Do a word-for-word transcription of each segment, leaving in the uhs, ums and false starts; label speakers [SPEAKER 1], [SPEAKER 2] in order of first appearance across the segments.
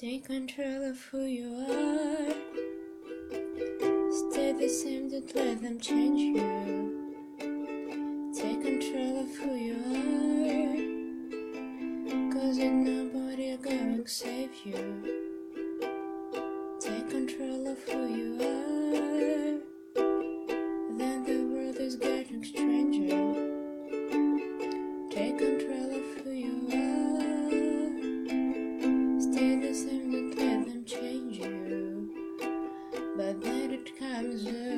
[SPEAKER 1] Take control of who you are. Stay the same, don't let them change you. Take control of who you are, 'cause ain't nobody gonna save you. Take control of who you are, then the world is getting stranger. Take control of who you are. Stay the same, don't let them change you. But then it comes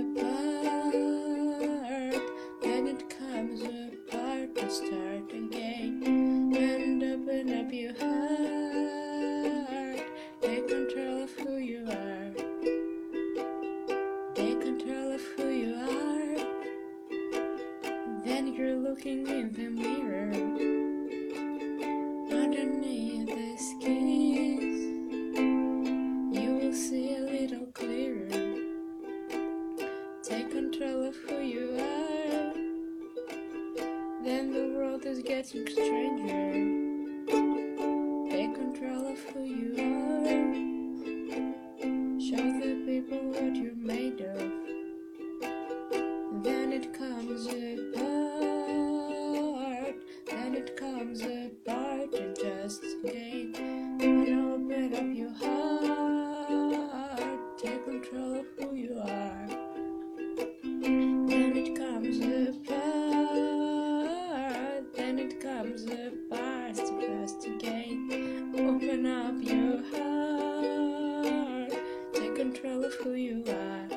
[SPEAKER 1] apart, then it comes apart to start again. And open up your heart. Take control of who you are. Take control of who you are. Then you're looking in the mirror. Underneath the skin, you will see a little clearer. Take control of who you are, then the world is getting stranger. Take control of who you are. Show the people what you're made of. Then it comes apart, then it comes apart to just gain. And open up your heart. Take control of who you are. Then it comes apart, then it comes apart to fast again. Open up your heart. Take control of who you are.